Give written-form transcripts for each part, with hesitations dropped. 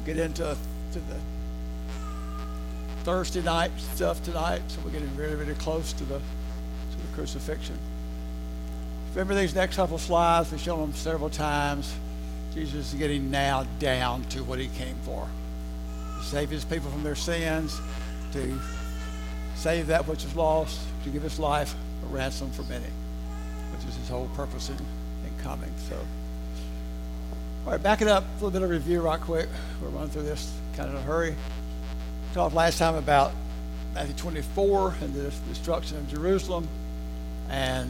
get into the Thursday night stuff tonight, so we're getting really, really close to the crucifixion. Remember these next couple slides, we've shown them several times. Jesus is getting now down to what he came for. To save his people from their sins, to save that which is lost, to give his life a ransom for many, which is his whole purpose in coming. So, all right, back it up, a little bit of review right quick. We'll run through this kind of in a hurry. We talked last time about Matthew 24 and the destruction of Jerusalem and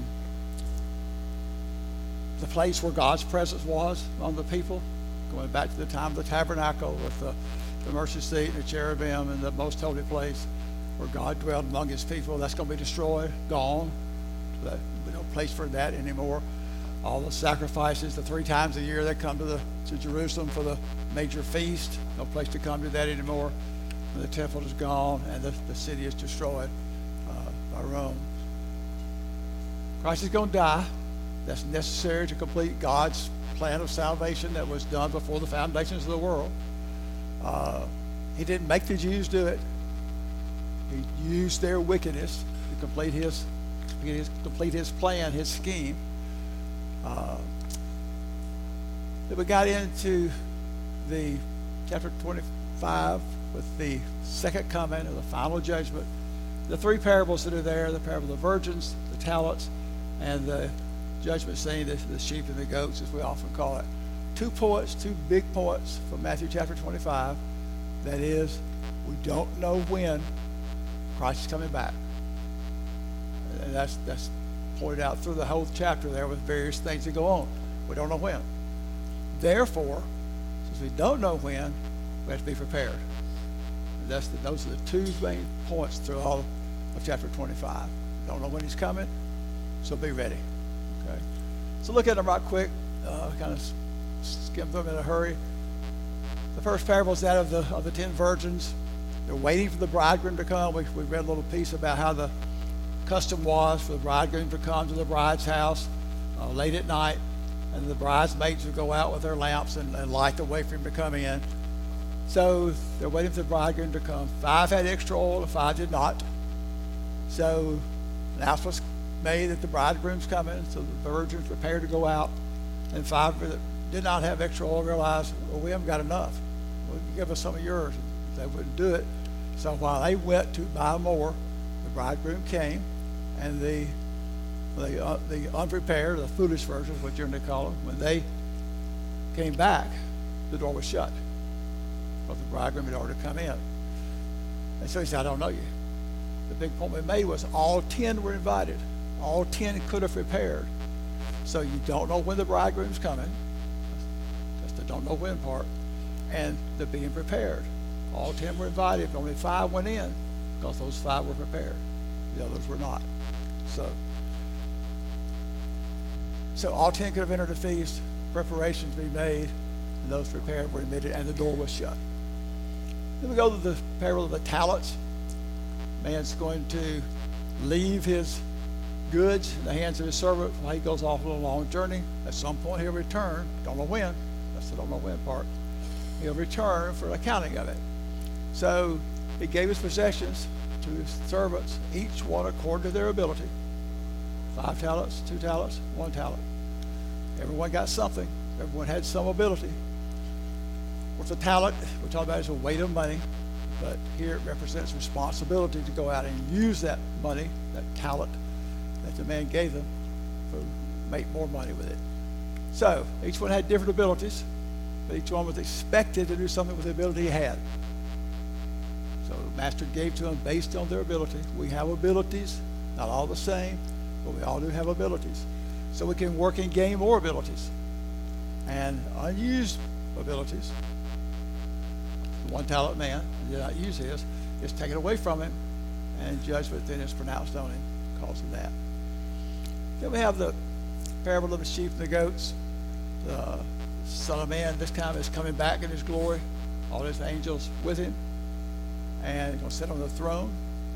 the place where God's presence was among the people, going back to the time of the tabernacle with the mercy seat and the cherubim and the most holy place where God dwelled among his people. That's going to be destroyed, gone. There's no place for that anymore. All the sacrifices, the 3 times a year they come to Jerusalem for the major feast, no place to come to that anymore. And the temple is gone and the city is destroyed by Rome. Christ is going to die. That's necessary to complete God's plan of salvation that was done before the foundations of the world. He didn't make the Jews do it. He used their wickedness to complete his plan, his scheme. Then we got into the chapter 25 with the second coming of the final judgment. The 3 parables that are there, the parable of the virgins, the talents, and the judgment scene, the sheep and the goats, as we often call it. 2 points, 2 big points from Matthew chapter 25. That is, we don't know when Christ is coming back. And that's pointed out through the whole chapter there with various things that go on. We don't know when. Therefore, since we don't know when, we have to be prepared. And those are the 2 main points through all of chapter 25. We don't know when he's coming, so be ready. Okay. So look at them right quick. Kind of skim through them in a hurry. The first parable is that of the 10 virgins. They're waiting for the bridegroom to come. We read a little piece about how the custom was for the bridegroom to come to the bride's house late at night, and the bridesmaids would go out with their lamps and light the way for him to come in. So they're waiting for the bridegroom to come. 5 had extra oil and 5 did not. So announcement's made that the bridegroom's coming, so the virgins prepared to go out, and 5 that did not have extra oil realized, well, we haven't got enough. Well, give us some of yours. They wouldn't do it. So while they went to buy more, the bridegroom came, and the unprepared, the foolish virgins, what you're going to call them, when they came back, the door was shut. But the bridegroom had already come in. And so he said, I don't know you. The big point we made was all 10 were invited. All 10 could have prepared. So you don't know when the bridegroom's coming. That's the don't know when part. And they're being prepared. All 10 were invited. Only 5 went in because those 5 were prepared. The others were not. So all 10 could have entered the feast. Preparations be made. And those prepared were admitted. And the door was shut. Then we go to the parable of the talents. Man's going to leave his goods in the hands of his servant while he goes off on a long journey. At some point he'll return. Don't know when. That's the don't know when part. He'll return for accounting of it. So he gave his possessions to his servants, each one according to their ability. 5 talents, 2 talents, 1 talent. Everyone got something. Everyone had some ability. What's a talent? We're talking about is a weight of money, but here it represents responsibility to go out and use that money, that talent that the man gave them, to make more money with it. So each one had different abilities, but each one was expected to do something with the ability he had. So the master gave to them based on their ability. We have abilities, not all the same, but we all do have abilities. So we can work and gain more abilities. And unused abilities, the 1 talent man did not use his, is taken away from him, and judgment then is pronounced on him because of that. Then we have the parable of the sheep and the goats. The Son of Man this time is coming back in his glory, all his angels with him, and he's going to sit on the throne.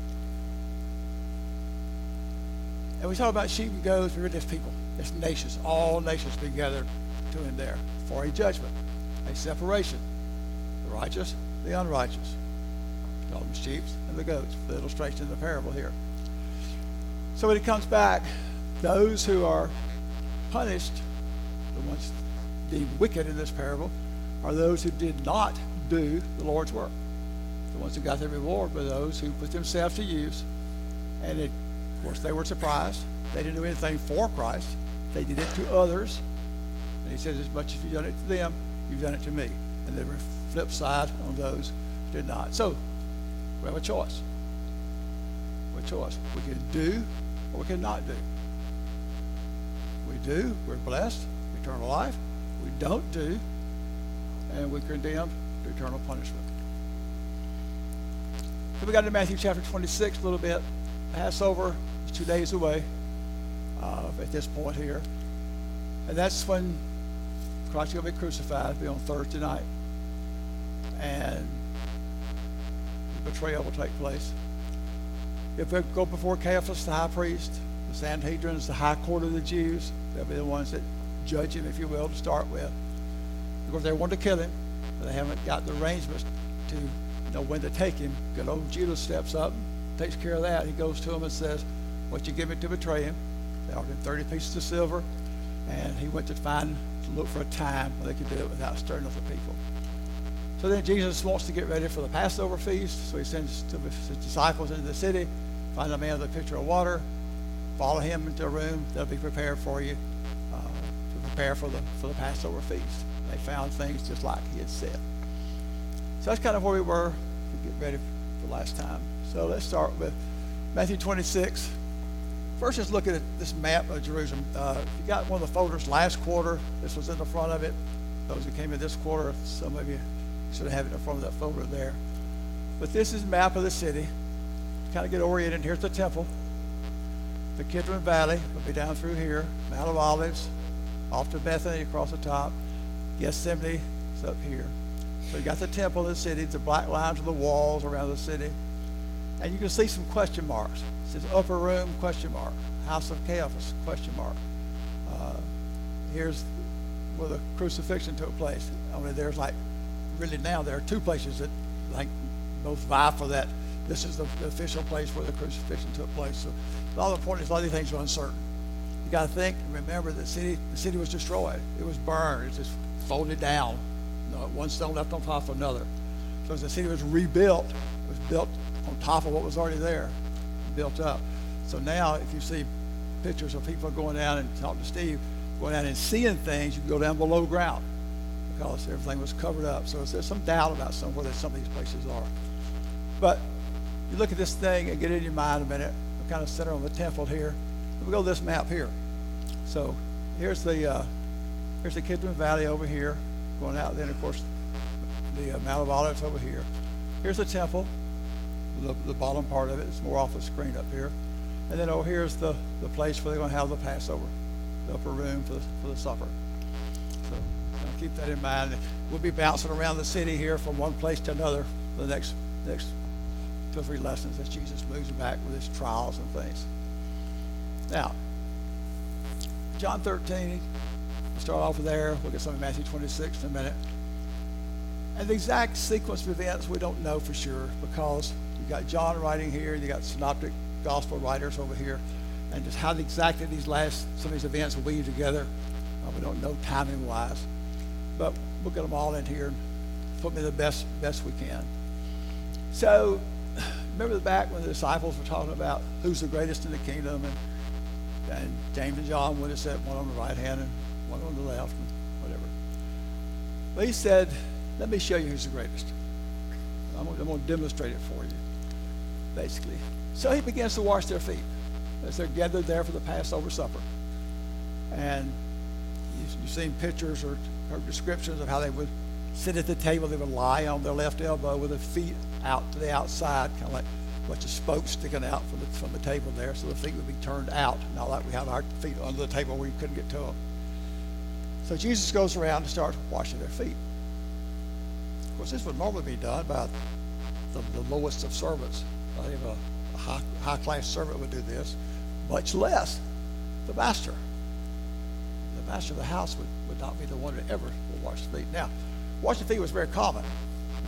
And we talk about sheep and goats, we're just people. It's nations. All nations be gathered to him there for a judgment, a separation. The the righteous, the unrighteous. Called them sheep and the goats, the illustration of the parable here. So when he comes back, those who are punished, the ones deemed wicked in this parable, are those who did not do the Lord's work. The ones who got their reward were those who put themselves to use. And of course, they were surprised. They didn't do anything for Christ. They did it to others. And he says, as much as you've done it to them, you've done it to me. And the flip side on those who did not. So we have a choice. We have a choice. We can do or we can not do. We do, we're blessed, eternal life. We don't do, and we're condemned to eternal punishment. So we got into Matthew chapter 26 a little bit. Passover is 2 days away at this point here. And that's when Christ is going to be crucified. It'll be on Thursday night. And the betrayal will take place. If we go before Caiaphas, the high priest, the Sanhedrin is the high court of the Jews. They'll be the ones that judge him, if you will, to start with. Of course, they want to kill him, but they haven't got the arrangements to know when to take him. Good old Judas steps up, takes care of that. He goes to him and says, "What you give me to betray him?" They offered him 30 pieces of silver, and he went to look for a time when they could do it without stirring up the people. So then Jesus wants to get ready for the Passover feast, so he sends his disciples into the city, find a man with a pitcher of water, follow him into a room. They'll be prepared for you to prepare for the Passover feast. They found things just like he had said. So that's kind of where we were to get ready for the last time. So let's start with Matthew 26. First, just look at this map of Jerusalem. If you got one of the folders last quarter, this was in the front of it. Those who came in this quarter, some of you should have it in the front of that folder there. But this is a map of the city. Kind of get oriented. Here's the temple. The Kidron Valley will be down through here. Mount of Olives, off to Bethany across the top. Gethsemane is up here. So you got the temple in the city, the black lines of the walls around the city. And you can see some question marks. It says upper room, question mark. House of Caiaphas, question mark. Here's where the crucifixion took place. I mean, there's like, really now there are two places that like both vie for that. This is the official place where the crucifixion took place. So all the point is a lot of these things are uncertain. You got to think and remember the city was destroyed. It was burned. It was just folded down. One stone left on top of another. So as the city was rebuilt, it was built on top of what was already there, built up. So now if you see pictures of people going down and talk to Steve, going down and seeing things, you can go down below ground because everything was covered up. So there's some doubt about where some of these places are. But you look at this thing and get it in your mind a minute. We kind of center on the temple here. We go to this map here. So here's the Kidron Valley over here, going out. Then of course the Mount of Olives over here. Here's the temple. The bottom part of it is more off the screen up here. And then over here is the place where they're going to have the Passover, the upper room for the supper. So keep that in mind. We'll be bouncing around the city here from one place to another for the next 2 or 3 lessons as Jesus moves back with his trials and things. Now, John 13, we'll start off with there. We'll get some of Matthew 26 in a minute. And the exact sequence of events we don't know for sure because you got John writing here, you got synoptic gospel writers over here, and just how exactly some of these events weave together, we don't know timing wise. But we'll get them all in here and put them in the best we can. So remember back when the disciples were talking about who's the greatest in the kingdom, and James and John would have said one on the right hand and one on the left and whatever. But he said, let me show you who's the greatest. I'm going to demonstrate it for you, basically. So he begins to wash their feet as they're gathered there for the Passover supper. And you've seen pictures or descriptions of how they would sit at the table. They would lie on their left elbow with their feet out to the outside, kind of like a bunch of spokes sticking out from the table there, so the feet would be turned out, not like we have our feet under the table where you couldn't get to them. So Jesus goes around and starts washing their feet. Of course, this would normally be done by the lowest of servants. I think a high-class servant would do this, much less the master. The master of the house would not be the one that ever would wash the feet. Now, washing feet was very common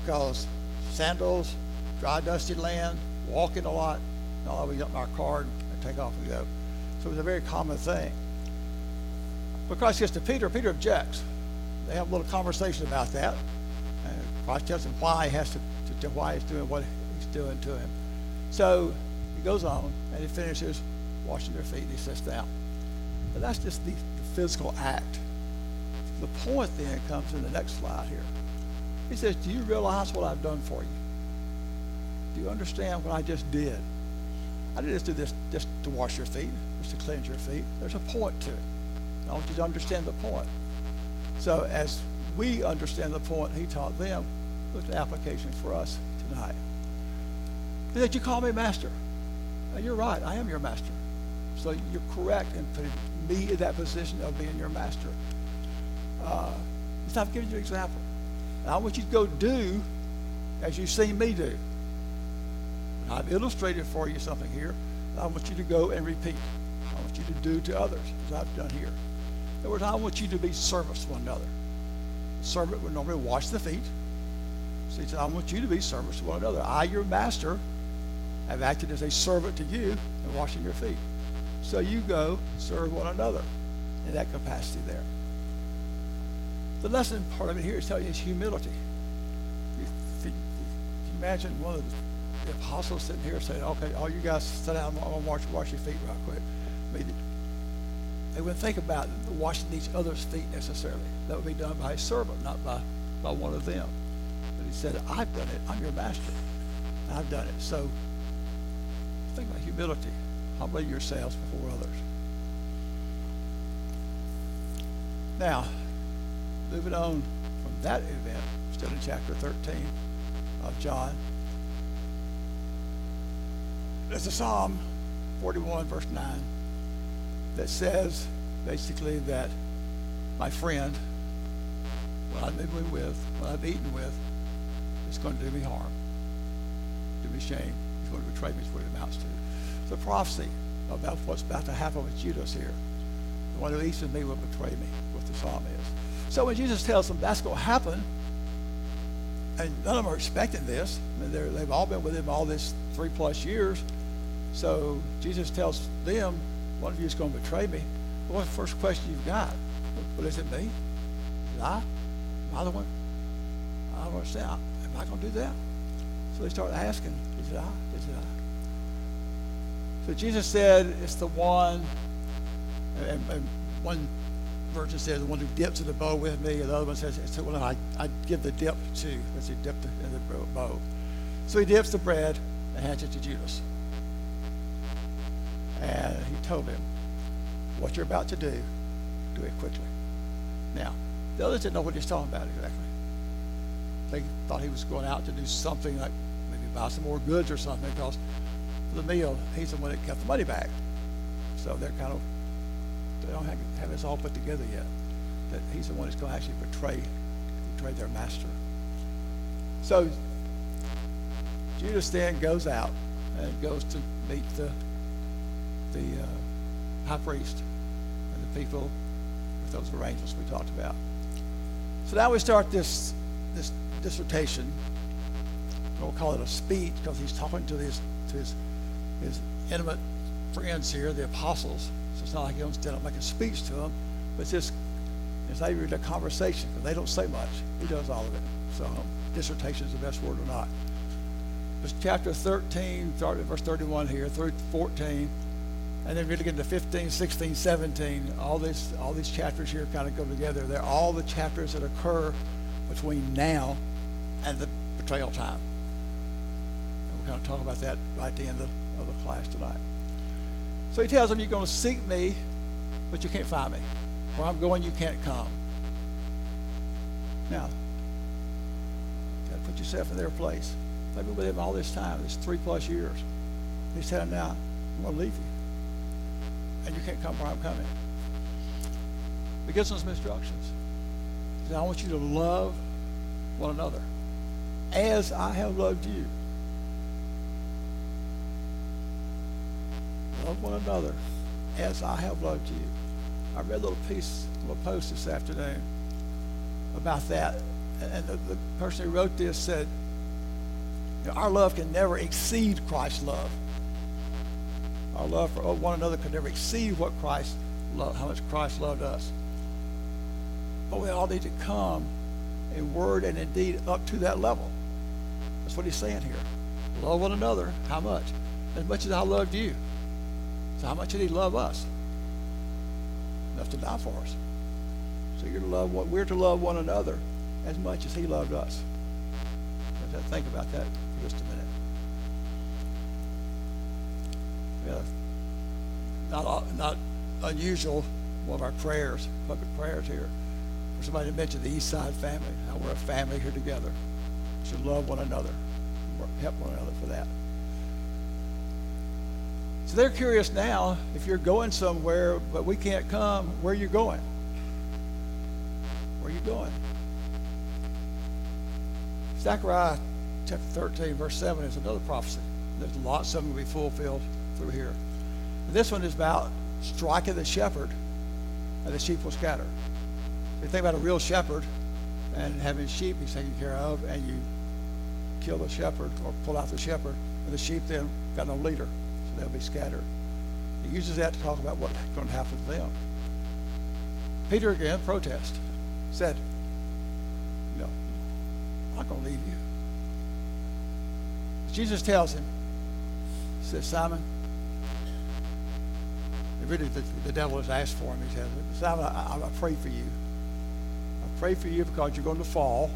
because sandals, dry, dusty land, walking a lot, and all that, we get in our car and take off and go. So it was a very common thing. But Christ gets to Peter. Peter objects. They have a little conversation about that. And Christ tells him why he has to why he's doing what he's doing to him. So he goes on and he finishes washing their feet and he sits down. But that's just the physical act. The point then comes in the next slide here. He says, do you realize what I've done for you? Do you understand what I just did? I didn't just do this just to wash your feet, just to cleanse your feet. There's a point to it. I want you to understand the point. So as we understand the point he taught them, look at the application for us tonight. He said, you call me master. And you're right, I am your master. So you're correct in putting me in that position of being your master. He's not giving you an example. And I want you to go do as you've seen me do. And I've illustrated for you something here. I want you to go and repeat. I want you to do to others as I've done here. In other words, I want you to be servants to one another. The servant would normally wash the feet. So he said, I want you to be servants to one another. I, your master, have acted as a servant to you in washing your feet. So you go serve one another in that capacity there. The lesson part of it here is telling you is humility. You imagine one of the apostles sitting here saying, okay, all you guys sit down, I'm going to wash your feet real quick. I mean, they wouldn't think about washing each other's feet necessarily. That would be done by a servant, not by one of them. But he said, I've done it. I'm your master. I've done it. So think about humility. Humble yourselves before others. Now, moving on from that event, still in chapter 13 of John, there's a Psalm 41, verse 9, that says basically that my friend, what I'm living with, what I've eaten with, is going to do me harm, do me shame. He's going to betray me is what it amounts to. The prophecy about what's about to happen with Judas here. The one who eats with me will betray me, what the psalm is. So when Jesus tells them that's going to happen, and none of them are expecting this, I mean, they've all been with him all this 3+ years, so Jesus tells them, one of you is going to betray me. Well, what's the first question you've got? Well, is it me? Is I? Am I the one? I don't understand. Am I going to do that? So they start asking, is it I? Is it I? So Jesus said, it's the one, and one version says, the one who dips in the bowl with me, and the other one says, it's the one I give the dip to, as he dipped in the bowl. So he dips the bread and hands it to Judas. And he told him, what you're about to do it quickly. Now, the others didn't know what he was talking about exactly. They thought he was going out to do something like maybe buy some more goods or something, because for the meal, he's the one that kept the money back. So they don't have this all put together yet, that he's the one that's going to actually betray their master. So Judas then goes out and goes to meet the high priest and the people with those arrangements we talked about. So now we start this dissertation. We'll call it a speech, because he's talking to his intimate friends here, the apostles. So it's not like he wants to make a speech to them, but it's not even a conversation, because they don't say much. He does all of it. So dissertation is the best word or not. It's chapter 13, start at verse 31 here, through 14, and then really get into 15, 16, 17. All these chapters here kind of go together. They're all the chapters that occur between now and the betrayal time. And we'll kind of talk about that right at the end of the class tonight. So he tells them, you're going to seek me, but you can't find me. Where I'm going, you can't come. Now, you got to put yourself in their place. They've been with him all this time, this 3+ years. He's telling them now, I'm going to leave you. And you can't come where I'm coming. He gives them some instructions. He says, I want you to love one another as I have loved you. Love one another as I have loved you. I read a little piece, a little post this afternoon about that. And the person who wrote this said, our love can never exceed Christ's love. Our love for one another can never exceed what Christ loved, how much Christ loved us. But we all need to come in word and in deed up to that level. That's what he's saying here. Love one another. How much? As much as I loved you. So how much did he love us? Enough to die for us. So we're to love one another as much as he loved us. Let's think about that for just a minute. Not unusual, one of our prayers, public prayers here, for somebody to mention the East Side family, how we're a family here together. We should love one another, help one another for that. So they're curious now, if you're going somewhere, but we can't come, where are you going? Where are you going? Zechariah chapter 13, verse 7 is another prophecy. There's lots of them to be fulfilled through here. This one is about striking the shepherd, and the sheep will scatter. So you think about a real shepherd and having sheep he's taking care of, and you kill the shepherd or pull out the shepherd, and the sheep then got no leader, so they'll be scattered. He uses that to talk about what's going to happen to them. Peter again protest, said, "No, I'm not going to leave you." Jesus tells him, he says, "Simon," really the devil has asked for him. He says, "Simon, I pray for you. I pray for you because you're going to fall.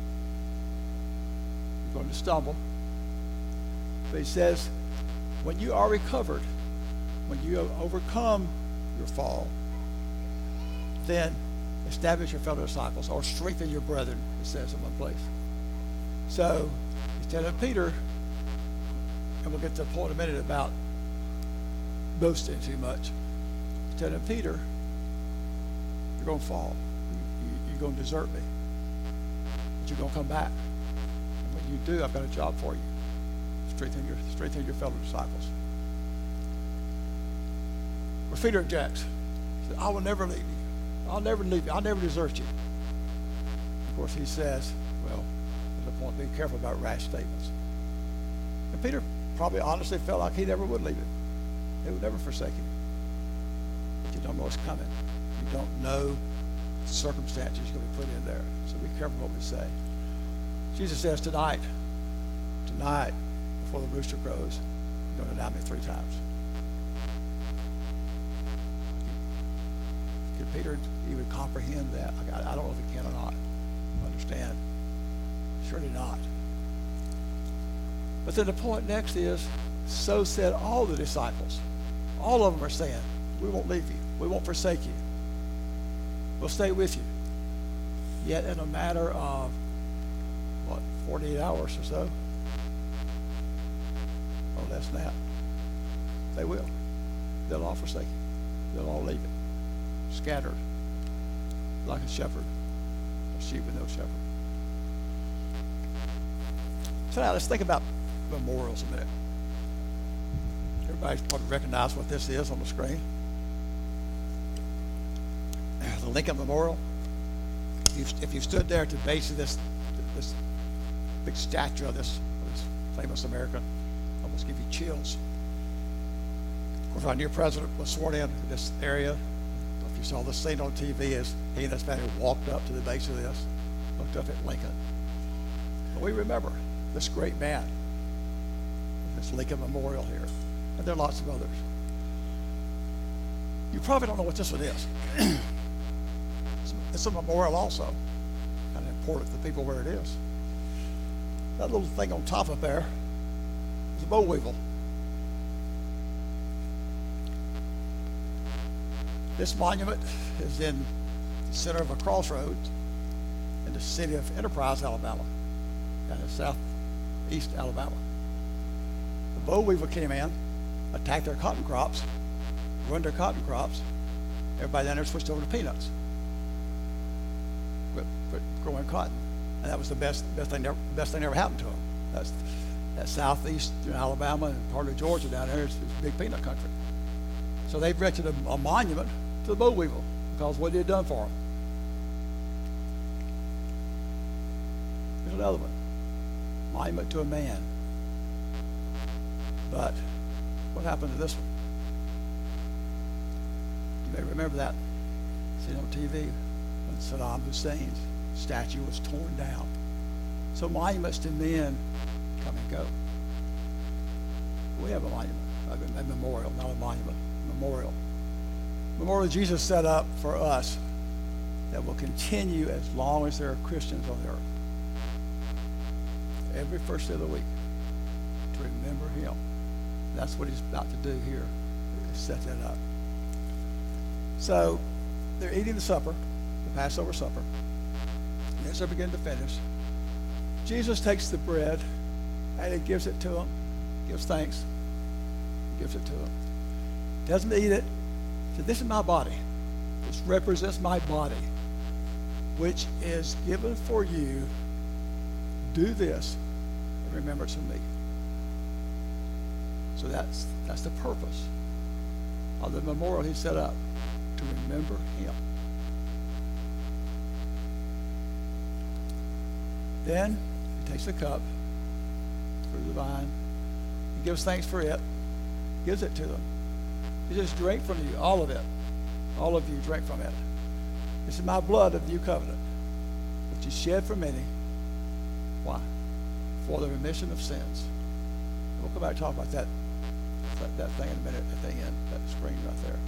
You're going to stumble." But he says, when you are recovered, when you have overcome your fall, then establish your fellow disciples or strengthen your brethren, it says in one place. So he's telling Peter, and we'll get to the point in a minute about boasting too much. He's telling Peter, you're going to fall. You're going to desert me. But you're going to come back. And when you do, I've got a job for you. Strengthen your fellow disciples. But Peter objects. He says, "I will never leave you. I'll never leave you. I'll never desert you." Of course, he says, well, there's a point, be careful about rash statements. And Peter probably honestly felt like he never would leave him. He would never forsake him. But you don't know what's coming. You don't know the circumstances you're going to be put in there. So be careful what we say. Jesus says, tonight, before the rooster crows, you're going to deny me 3 times. Could Peter even comprehend that? I don't know if he can or not. Understand? Surely not. But then the point next is, so said all the disciples. All of them are saying, we won't leave you. We won't forsake you. We'll stay with you. Yet in a matter of, 48 hours or so, or less than that, they will. They'll all forsake you. They'll all leave it. Scattered like a shepherd, a sheep with no shepherd. So now let's think about memorials a minute. Everybody's probably recognized what this is on the screen. The Lincoln Memorial. If you stood there at the base of this big statue of this famous American, almost give you chills. Of course, our new president was sworn in this area. If you saw the scene on TV as he and his family walked up to the base of this, looked up at Lincoln. But we remember this great man, this Lincoln Memorial here. And there are lots of others. You probably don't know what this one is. It's a memorial also. Kind of important to the people where it is. That little thing on top of there is a boll weevil. This monument is in the center of a crossroads in the city of Enterprise, Alabama, and in southeast Alabama. The boll weevil came in, attacked their cotton crops, ruined their cotton crops. Everybody down there switched over to peanuts. Quit growing cotton, and that was the best thing ever happened to them. That's southeast Alabama and part of Georgia down there is big peanut country. So they've erected a monument to the boll weevil because of what he had done for them. another one. Monument to a man. But what happened to this one? You may remember that. Seen on TV when Saddam Hussein's statue was torn down. So monuments to men come and go. We have a monument, a memorial, not a monument, a memorial. Memorial Jesus set up for us that will continue as long as there are Christians on the earth. Every first day of the week, to remember him. That's what he's about to do here, set that up. So they're eating the supper, the Passover supper. And as they're beginning to finish, Jesus takes the bread and he gives it to them, gives thanks, gives it to them. Doesn't eat it. So this is my body. This represents my body, which is given for you. Do this in remembrance of me. So that's the purpose of the memorial he set up, to remember him. Then he takes the cup through the vine. He gives thanks for it, gives it to them. He says, drink from you, all of it. All of you drink from it. This is my blood of the new covenant, which is shed for many. Why? For the remission of sins. We'll come back and talk about that thing in a minute at the end, that screen right there.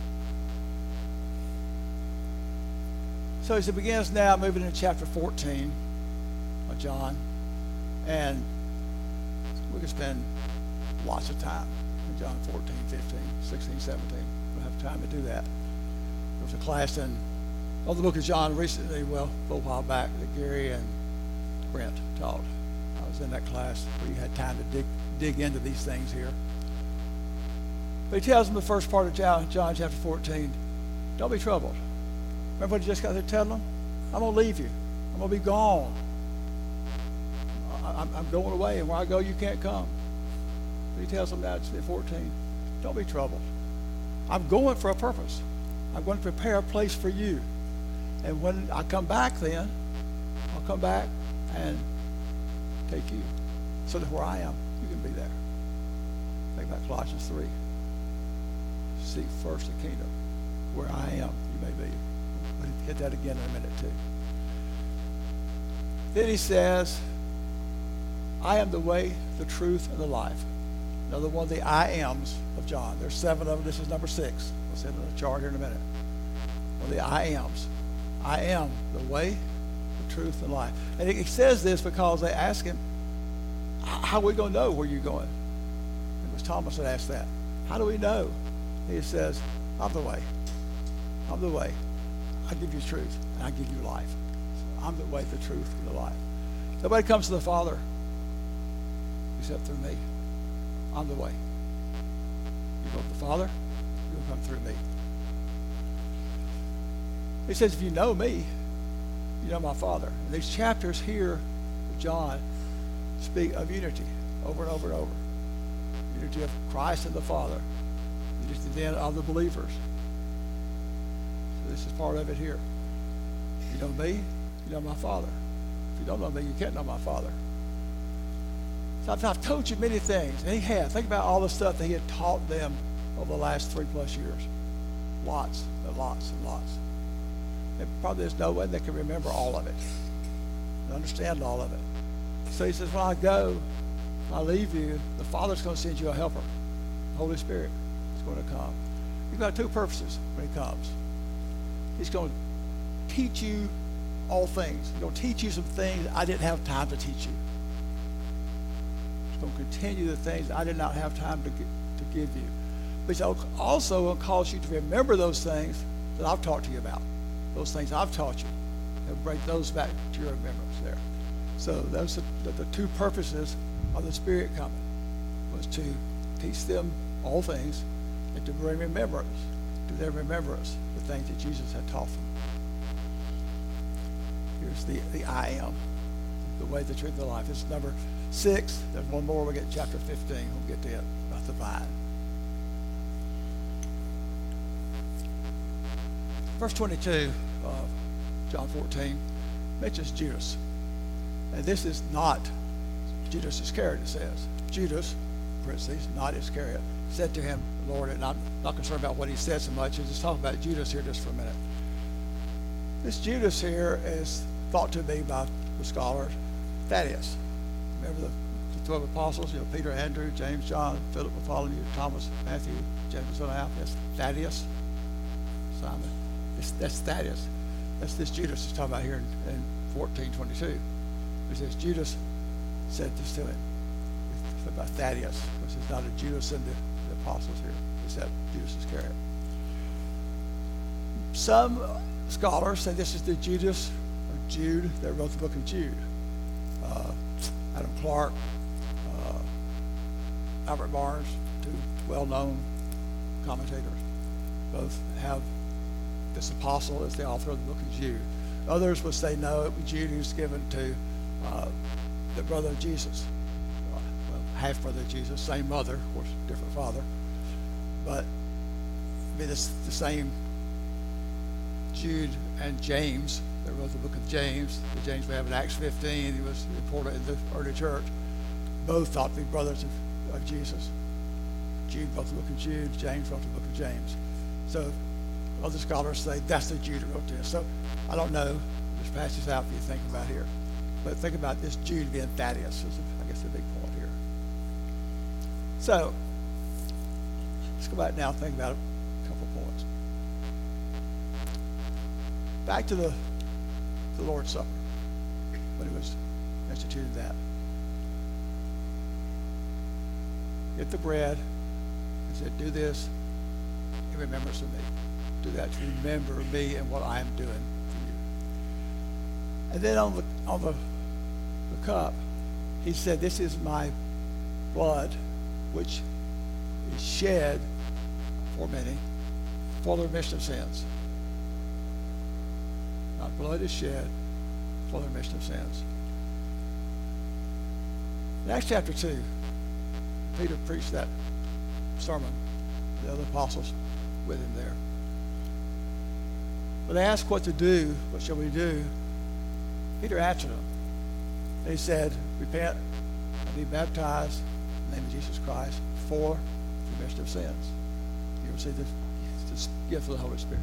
So as it begins now, moving into chapter 14 of John, and we could spend lots of time in John 14, 15, 16, 17. We'll have time to do that. There was a class on the book of John recently, well, a little while back, that Gary and Brent taught. I was in that class where you had time to dig into these things here. But he tells them the first part of John chapter 14, don't be troubled. Remember what he just got there telling them? I'm going to leave you. I'm going to be gone. I'm going away, and where I go, you can't come. But he tells them now in 14, don't be troubled. I'm going for a purpose. I'm going to prepare a place for you. And when I come back then, I'll come back and take you. So that where I am, you can be there. Think about Colossians 3. Seek first the kingdom. Where I am, you may be. We'll hit that again in a minute too. Then he says, I am the way, the truth, and the life. Another one of the I ams of John. There's 7 of them. This is number 6. We'll see it in the chart here in a minute. One of the I ams. I am the way, the truth, and life. And he says this because they ask him, how are we going to know where you're going? It was Thomas that asked that. How do we know? He says, I'm the way. I'm the way. I give you truth, and I give you life. So I'm the way, the truth, and the life. Nobody comes to the Father except through me. I'm the way. You go to the Father, you'll come through me. He says, if you know me, you know my Father. And these chapters here of John speak of unity over and over and over. Unity of Christ and the Father. Unity then of the believers. So this is part of it here. You know me, you know my Father. If you don't know me, you can't know my Father. So I've told you many things, and he has. Think about all the stuff that he had taught them over the last 3+ years. Lots and lots and lots. And probably there's no way they can remember all of it and understand all of it. So he says, when I go, when I leave you, the Father's going to send you a helper. The Holy Spirit is going to come. He's got 2 purposes when he comes. He's going to teach you all things. He's going to teach you some things I didn't have time to teach you. He's going to continue the things I did not have time to give you. But he's also going to cause you to remember those things that I've talked to you about. Those things I've taught you. And bring those back to your remembrance there. So those are the 2 purposes of the Spirit coming, was to teach them all things and to bring remembrance, to their remembrance, the things that Jesus had taught them. Here's the I am, the way, the truth, and the life. This is number 6. There's one more. We'll get chapter 15. We'll get to it, about the vine. Verse 22 of John 14 mentions Judas. And this is not Judas Iscariot, it says. Judas, parentheses, not Iscariot, said to him, Lord, and I'm not concerned about what he said so much. Just talk about Judas here just for a minute. This Judas here is thought to be by the scholars Thaddeus. Remember the 12 apostles, Peter, Andrew, James, John, Philip, Bartholomew, Thomas, Matthew, James, son of Alphaeus. Thaddeus, Simon. That's Thaddeus. That's this Judas is talking about here in 14:22. It says Judas said this to him. It's about Thaddeus, which is not a Judas in the apostles here, except Judas Iscariot. Some scholars say this is the Judas or Jude that wrote the book of Jude. Adam Clark, Albert Barnes, two well-known commentators, both have this apostle as the author of the book of Jude. Others would say no, it was Jude who's given to the brother of Jesus, half-brother of Jesus, same mother, of course, different father, but it's the same Jude and James that wrote the book of James. The James we have in Acts 15, he was important in the early church. Both thought to be brothers of Jesus. Jude wrote the book of Jude, James wrote the book of James. So other scholars say that's the Jude who wrote this. So I don't know. Just pass this out for you to think about here. But think about this Jude being Thaddeus is, I guess, the big point here. So let's go back now and think about a couple points. Back to the Lord's Supper, when he was instituted that. Get the bread and said, do this in remembrance of me. Do that to remember me and what I am doing for you. And then on the cup, he said, this is my blood, which is shed for many for the remission of sins. My blood is shed for the remission of sins. In Acts chapter 2, Peter preached that sermon, the other apostles with him there. When they asked what to do, what shall we do? Peter answered them. And he said, repent and be baptized in the name of Jesus Christ for the remission of sins. You receive the gift of the Holy Spirit.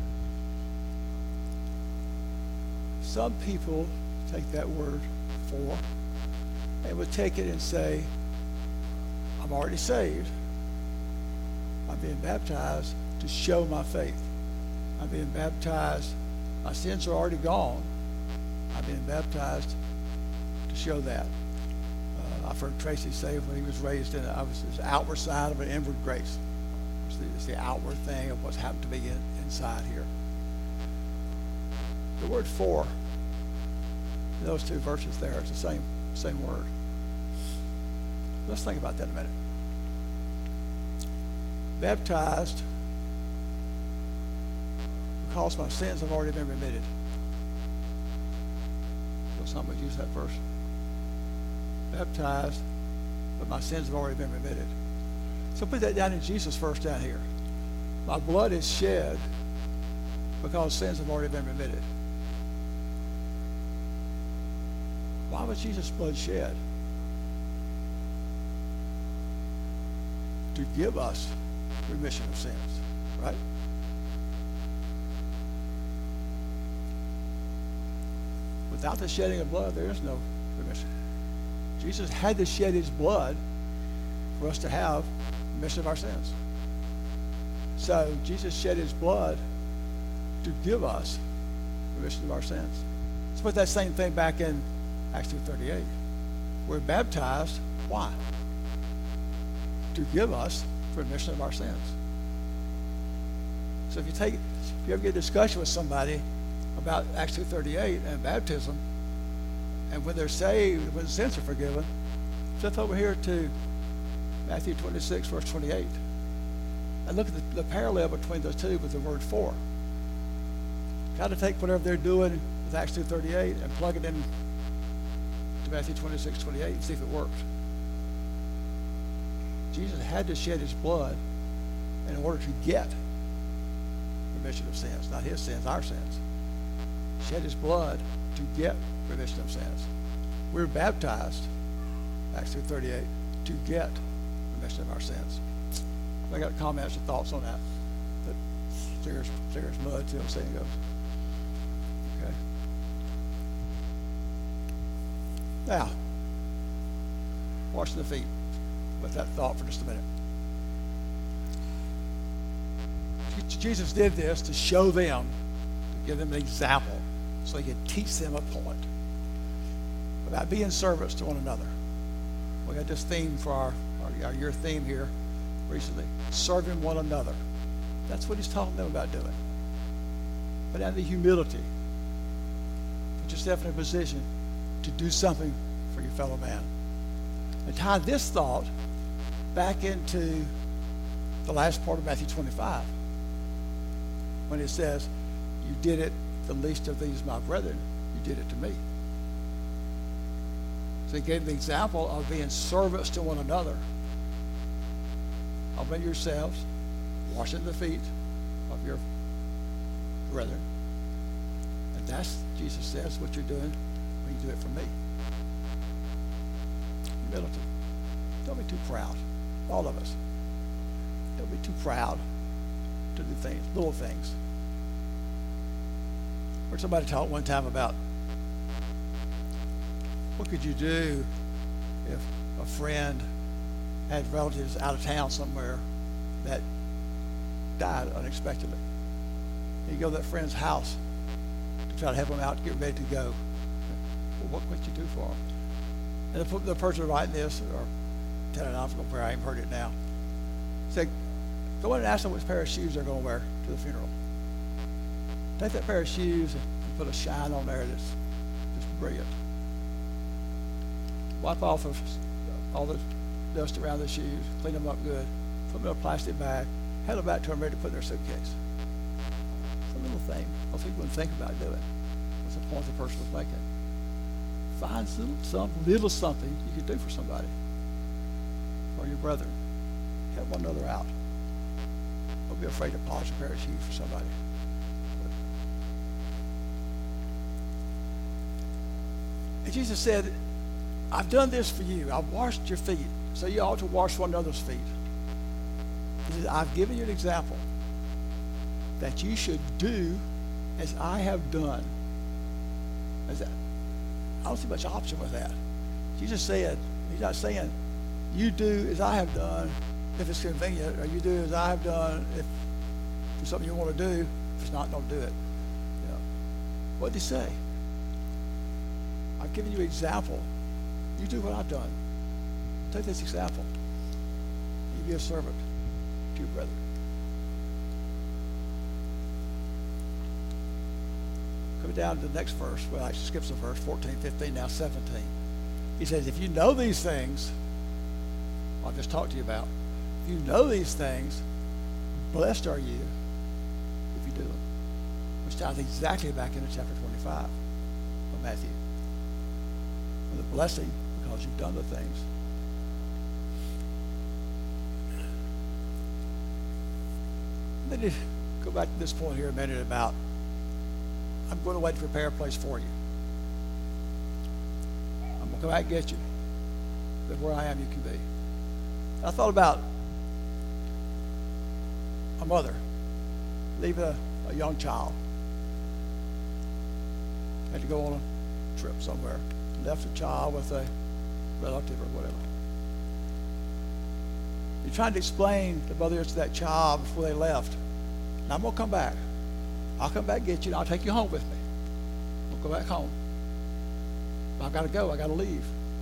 Some people take that word for and would take it and say, I'm already saved. I'm being baptized to show my faith. I'm being baptized. My sins are already gone. I'm being baptized to show that. I've heard Tracy say when he was raised in I was the outward side of an inward grace. It's the outward thing of what's happened to me inside here. The word for, those two verses there, it's the same word. Let's think about that a minute. Baptized because my sins have already been remitted. So some would use that verse. Baptized, but my sins have already been remitted. So put that down in Jesus first down here. My blood is shed because sins have already been remitted. Why was Jesus' blood shed? To give us remission of sins, right? Without the shedding of blood, there is no remission. Jesus had to shed his blood for us to have remission of our sins. So Jesus shed his blood to give us remission of our sins. Let's put that same thing back in Acts 2:38. We're baptized. Why? To give us remission of our sins. So if you ever get a discussion with somebody about Acts 2:38 and baptism, and when they're saved, when sins are forgiven, flip over here to Matthew 26, verse 28. And look at the parallel between those two with the word for. Try to take whatever they're doing with Acts 2:38 and plug it in to Matthew 26, 28 and see if it works. Jesus had to shed his blood in order to get remission of sins. Not his sins, our sins. Shed his blood to get remission of sins. we're baptized, Acts 2:38, to get remission of our sins. I got comments or thoughts on that. But serious mud till the saying goes. Okay. Now, washing the feet. With that thought for just a minute. Jesus did this to show them, to give them an example, so he could teach them a point about being servants to one another. We got this theme for our year theme here recently, serving one another. That's what he's talking to them about doing. But out of the humility, put yourself in a position to do something for your fellow man. And tie this thought back into the last part of Matthew 25, when it says, you did it, the least of these, my brethren, you did it to me. So he gave the example of being servants to one another. Humbling yourselves, washing the feet of your brethren. And that's, Jesus says, what you're doing when you do it for me. Humility. Don't be too proud. All of us. Don't be too proud to do things, little things. I heard somebody talk one time about what could you do if a friend had relatives out of town somewhere that died unexpectedly. You go to that friend's house to try to help them out, to get ready to go. Well, what could you do for them? And the person writing this, or telling an obstacle prayer, I ain't heard it now, said, go in and ask them which pair of shoes they're going to wear to the funeral. Take that pair of shoes and put a shine on there that's just brilliant. Wipe off of all the dust around the shoes, clean them up good, put them in a plastic bag, hand them back to them ready to put in their suitcase. It's a little thing. Most people wouldn't think about doing. What's the point the person was making? Find some little something you could do for somebody, for your brethren. Help one another out. Don't be afraid to polish a pair of shoes for somebody. And Jesus said, I've done this for you. I've washed your feet, so you ought to wash one another's feet. He said, I've given you an example that you should do as I have done. I don't see much option with that. Jesus said, he's not saying, you do as I have done if it's convenient, or you do as I have done if it's something you want to do. If it's not, don't do it. You know. What did he say? I've given you an example. You do what I've done. Take this example. You be a servant to your brother. Coming down to the next verse, well, actually skips a verse, 14, 15, now 17. He says, if you know these things, I'll just talk to you about, if you know these things, blessed are you if you do them. Which ties exactly back into chapter 25 of Matthew. The blessing because you've done the things. Let me go back to this point here a minute about I'm going to wait to prepare a place for you. I'm going to come back and get you. But where I am, you can be. I thought about a mother leaving a young child. Had to go on a trip somewhere. Left a child with a relative or whatever. You're trying to explain the mother to that child before they left. And I'm going to come back. I'll come back and get you, and I'll take you home with me. We'll go back home. But I've got to go. I've got to leave.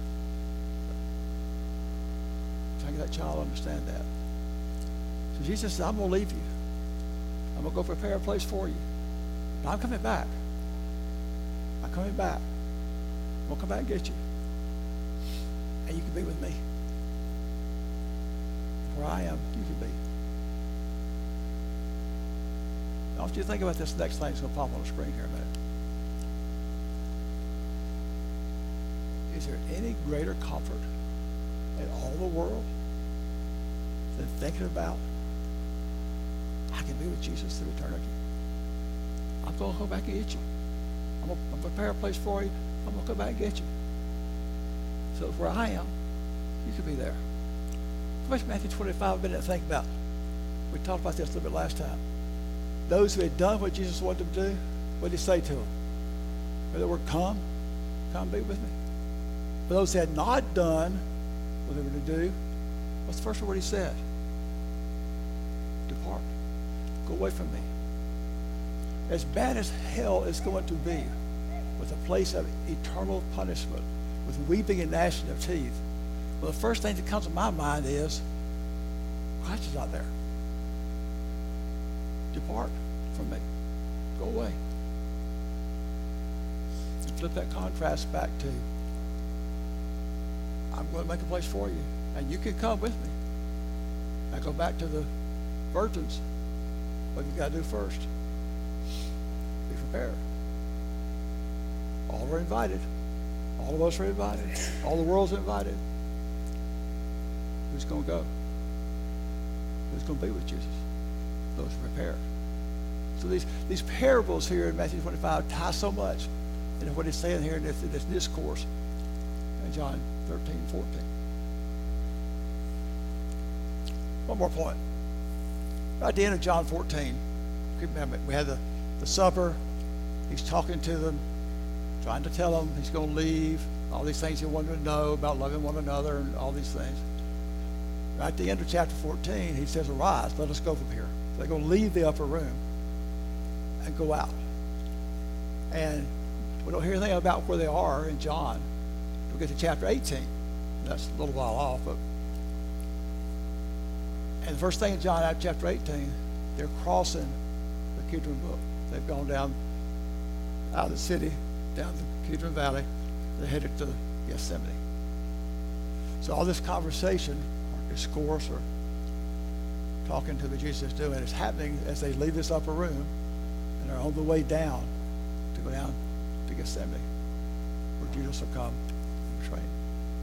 Trying to get that child to understand that. So Jesus says, I'm going to leave you. I'm going to go prepare a place for you. But I'm coming back. I'm coming back. I'm going to come back and get you. And you can be with me. Where I am, you can be. I want you to think about this next thing that's going to pop on the screen here in a minute. Is there any greater comfort in all the world than thinking about I can be with Jesus through eternity? I'm going to go back and get you. I'm going to prepare a place for you. I'm going to come back and get you. So where I am, you could be there. How much Matthew 25 a minute to think about? We talked about this a little bit last time. Those who had done what Jesus wanted them to do, what did he say to them? The word come be with me. For those who had not done what they were to do, what's the first word he said? Depart. Go away from me. As bad as hell is going to be, with a place of eternal punishment, with weeping and gnashing of teeth, well, the first thing that comes to my mind is, Christ is not there. Depart from me. Go away. And flip that contrast back to, I'm going to make a place for you, and you can come with me. I go back to the virgins. What you got to do first? Be prepared. All are invited. All of us are invited. All the world's invited. Who's going to go? Who's going to be with Jesus? Those prepared. So these parables here in Matthew 25 tie so much into what he's saying here in this discourse in John 13, 14. One more point. Right at the end of John 14, remember, we had the supper. He's talking to them, trying to tell them he's going to leave, all these things he wanted to know about loving one another and all these things. Right at the end of chapter 14, he says, arise, let us go from here. So they're going to leave the upper room and go out. And we don't hear anything about where they are in John. We'll get to chapter 18. That's a little while off, but and the first thing in John chapter 18, they're crossing the Kidron Brook. They've gone down out of the city, down the Kidron Valley. They're headed to Gethsemane. So all this conversation or discourse or talking to the Jesus is doing is happening as they leave this upper room and are on the way down to go down to Gethsemane, where Jesus will come and betray him.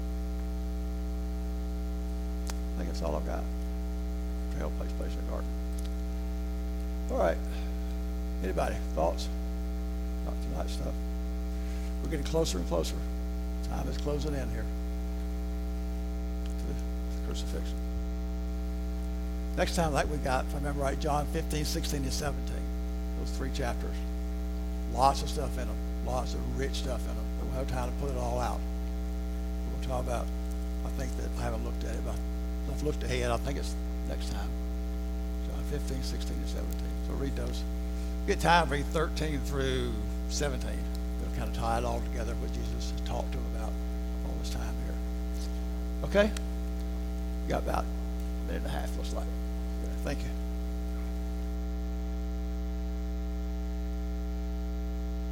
I think that's all I've got. Trail place in the garden. All right. Anybody? Thoughts? Not tonight's stuff. We're getting closer and closer. Time is closing in here to the crucifixion. Next time, like we got, if I remember right, John 15, 16, and 17. Those 3 chapters. Lots of stuff in them. Lots of rich stuff in them. We won't have time to put it all out. We'll talk about, I think that I haven't looked at it, but I've looked ahead. I think it's next time. John 15, 16, and 17. So read those. Get time, read 13 through 17. It'll kind of tie it all together, what Jesus has talked to them about all this time here. Okay? We got about a minute and a half, looks like. Thank you.